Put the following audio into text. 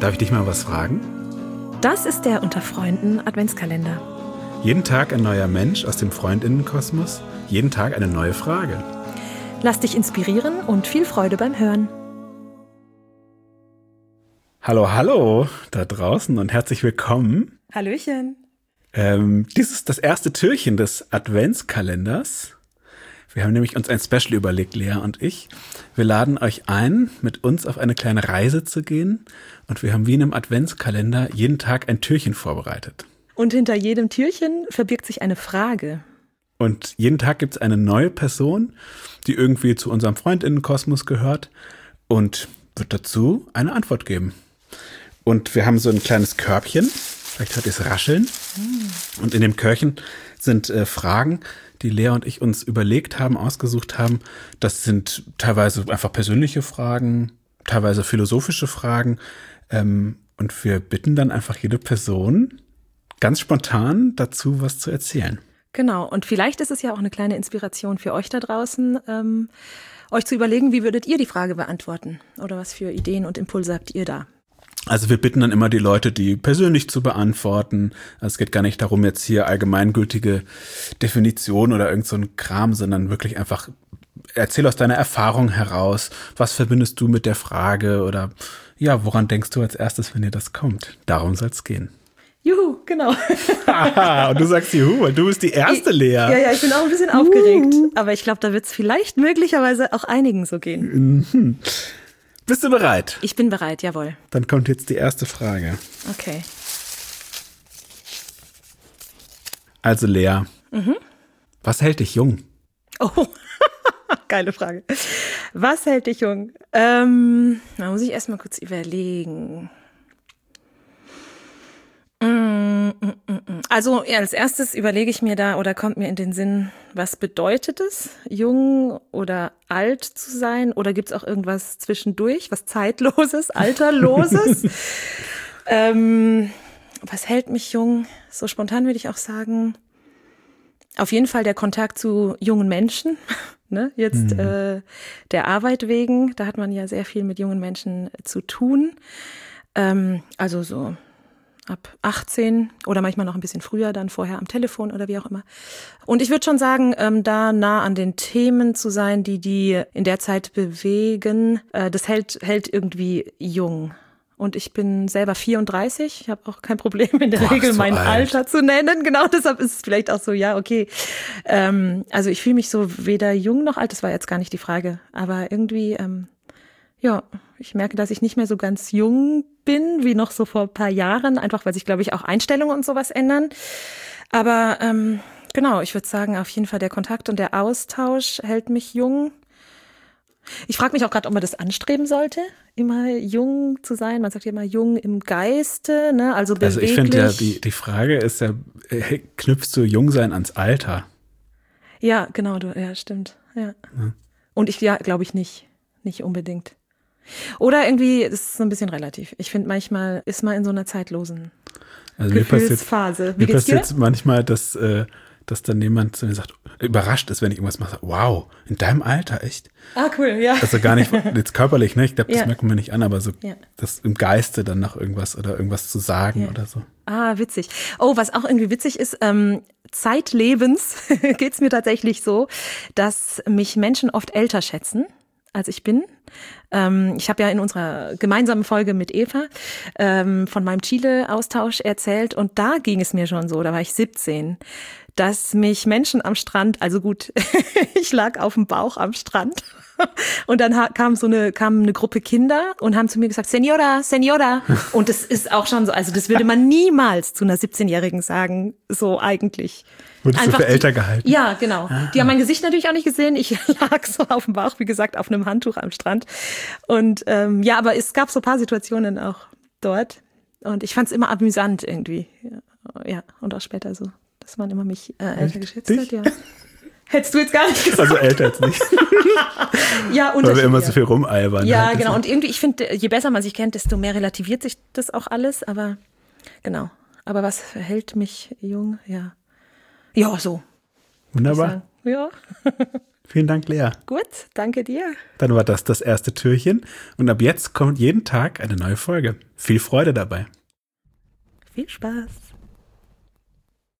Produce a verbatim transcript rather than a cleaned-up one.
Darf ich dich mal was fragen? Das ist der Unter Freunden Adventskalender. Jeden Tag ein neuer Mensch aus dem Freundinnenkosmos, jeden Tag eine neue Frage. Lass dich inspirieren und viel Freude beim Hören. Hallo, hallo da draußen und herzlich willkommen. Hallöchen. Ähm, dies ist das erste Türchen des Adventskalenders. Wir haben nämlich uns ein Special überlegt, Lea und ich. Wir laden euch ein, mit uns auf eine kleine Reise zu gehen. Und wir haben wie in einem Adventskalender jeden Tag ein Türchen vorbereitet. Und hinter jedem Türchen verbirgt sich eine Frage. Und jeden Tag gibt es eine neue Person, die irgendwie zu unserem Freundinnenkosmos gehört und wird dazu eine Antwort geben. Und wir haben so ein kleines Körbchen, vielleicht hört ihr es rascheln. Mm. Und in dem Körbchen sind äh, Fragen, die Lea und ich uns überlegt haben, ausgesucht haben. Das sind teilweise einfach persönliche Fragen, teilweise philosophische Fragen. Ähm, und wir bitten dann einfach jede Person ganz spontan dazu, was zu erzählen. Genau, und vielleicht ist es ja auch eine kleine Inspiration für euch da draußen, ähm, euch zu überlegen, wie würdet ihr die Frage beantworten? Oder was für Ideen und Impulse habt ihr da? Also wir bitten dann immer die Leute, die persönlich zu beantworten. Also es geht gar nicht darum, jetzt hier allgemeingültige Definition oder irgend so ein Kram, sondern wirklich einfach, erzähl aus deiner Erfahrung heraus, was verbindest du mit der Frage oder ja, woran denkst du als erstes, wenn dir das kommt? Darum soll es gehen. Juhu, genau. Aha, und du sagst Juhu, und du bist die erste, Lea. Ja, ja, ich bin auch ein bisschen uh. aufgeregt, aber ich glaube, da wird es vielleicht möglicherweise auch einigen so gehen. Mhm. Bist du bereit? Ich bin bereit, jawohl. Dann kommt jetzt die erste Frage. Okay. Also Lea, mhm. was hält dich jung? Oh, geile Frage. Was hält dich jung? Ähm, da muss ich erst mal kurz überlegen. Also ja, als erstes überlege ich mir da oder kommt mir in den Sinn, was bedeutet es, jung oder alt zu sein? Oder gibt es auch irgendwas zwischendurch, was Zeitloses, Alterloses? ähm, was hält mich jung? So spontan würde ich auch sagen, auf jeden Fall der Kontakt zu jungen Menschen, ne? Jetzt mhm. äh, der Arbeit wegen, da hat man ja sehr viel mit jungen Menschen zu tun. Ähm, also so ab achtzehn oder manchmal noch ein bisschen früher, dann vorher am Telefon oder wie auch immer. Und ich würde schon sagen, ähm, da nah an den Themen zu sein, die die in der Zeit bewegen, äh, das hält, hält irgendwie jung. Und ich bin selber vierunddreißig, ich habe auch kein Problem in der Boah, Regel mein alt. Alter zu nennen. Genau, deshalb ist es vielleicht auch so, ja, okay. Ähm, also ich fühle mich so weder jung noch alt, das war jetzt gar nicht die Frage. Aber irgendwie, ähm, ja, ich merke, dass ich nicht mehr so ganz jung bin, wie noch so vor ein paar Jahren, einfach weil sich, glaube ich, auch Einstellungen und sowas ändern. Aber ähm, genau, ich würde sagen, auf jeden Fall der Kontakt und der Austausch hält mich jung. Ich frage mich auch gerade, ob man das anstreben sollte, immer jung zu sein. Man sagt ja immer jung im Geiste, ne? Also beweglich. Also ich finde ja, die, die Frage ist ja, knüpfst du Jungsein ans Alter? Ja, genau, du, ja, stimmt. Ja. ja. Und ich, ja, glaube ich nicht, nicht unbedingt. Oder irgendwie, das ist so ein bisschen relativ. Ich finde, manchmal ist man in so einer zeitlosen also Gefühlsphase. Mir passiert es manchmal, dass, äh, dass dann jemand zu mir sagt, überrascht ist, wenn ich irgendwas mache. Wow, in deinem Alter, echt? Ah, cool, ja. Also gar nicht jetzt körperlich, ne? Ich glaube, das ja. merkt man mir nicht an, aber so ja. das im Geiste dann noch irgendwas oder irgendwas zu sagen ja. oder so. Ah, witzig. Oh, was auch irgendwie witzig ist, ähm, zeitlebens geht's mir tatsächlich so, dass mich Menschen oft älter schätzen, als ich bin. Ähm, ich habe ja in unserer gemeinsamen Folge mit Eva ähm, von meinem Chile-Austausch erzählt und da ging es mir schon so, da war ich siebzehn, dass mich Menschen am Strand, also gut, ich lag auf dem Bauch am Strand und dann kam so eine, kam eine Gruppe Kinder und haben zu mir gesagt, Senora, Senora. Und das ist auch schon so, also das würde man niemals zu einer siebzehnjährigen sagen, so eigentlich. Wurdest du für älter gehalten? Ja, genau. Ah. Die haben mein Gesicht natürlich auch nicht gesehen. Ich lag so auf dem Bauch, wie gesagt, auf einem Handtuch am Strand. Und ähm, ja, aber es gab so ein paar Situationen auch dort. Und ich fand es immer amüsant irgendwie. Ja, und auch später so, dass man immer mich äh, älter Echt? geschätzt Dich? hat. Ja. Hättest du jetzt gar nicht gesagt. Also älter jetzt nicht. Ja, weil wir immer so viel rumalbern. Ja, halt. genau. Und irgendwie, ich finde, je besser man sich kennt, desto mehr relativiert sich das auch alles. Aber genau. Aber was hält mich jung? Ja. Ja, so. Wunderbar. Ja. Vielen Dank, Lea. Gut, danke dir. Dann war das das erste Türchen und ab jetzt kommt jeden Tag eine neue Folge. Viel Freude dabei. Viel Spaß.